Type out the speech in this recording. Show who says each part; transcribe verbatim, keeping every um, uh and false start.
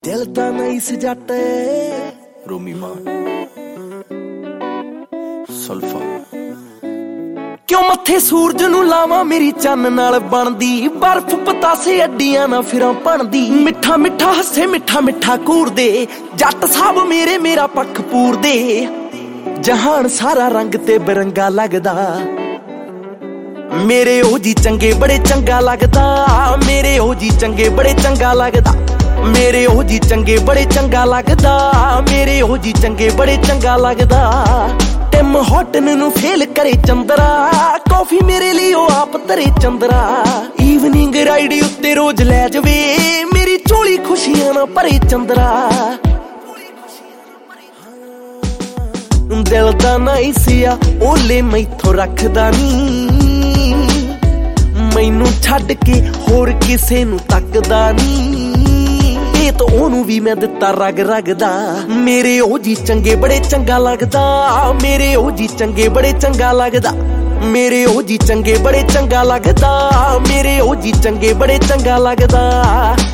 Speaker 1: दिल ता नहीं सजाते रोमी मां सल्फा क्यों मथे सूरज नू लावा मेरी चन्न नाल बनदी बर्फ पतासे अड्डियां ना फिरां बनदी मिठा मिठा हसे मिठा मिठा घूरदे जट साहब मेरे मेरा पक्ष पूरदे जहान सारा रंग ते बिरंगा लगदा मेरे ओ जी चंगे बड़े चंगा लगदा मेरे ओ जी चंगे बड़े चंगा लगदा मेरे ओ जी चंगे बड़े चंगा लगदा मेरे ओ जी चंगे बड़े चंगा लगदा टिम हॉटन नू फेल करे चंद्रा कॉफी मेरे लिए ओ आप तरे चंद्रा ईवनिंग राइड उत्ते रोज लै जवे मेरी झोली खुशियां ना भरे चंद्रा दिल दा नहीं सिया ओले मैथों रखदा नी मैनू छड्ड के होर किसे नू तकदा नी तो ओनू भी मैं दिता रग रगदा मेरे ओ जी चंगे बड़े चंगा लगदा मेरे ओ जी चंगे बड़े चंगा लगदा मेरे ओ जी चंगे बड़े चंगा लगदा मेरे ओ जी चंगे बड़े चंगा लगदा।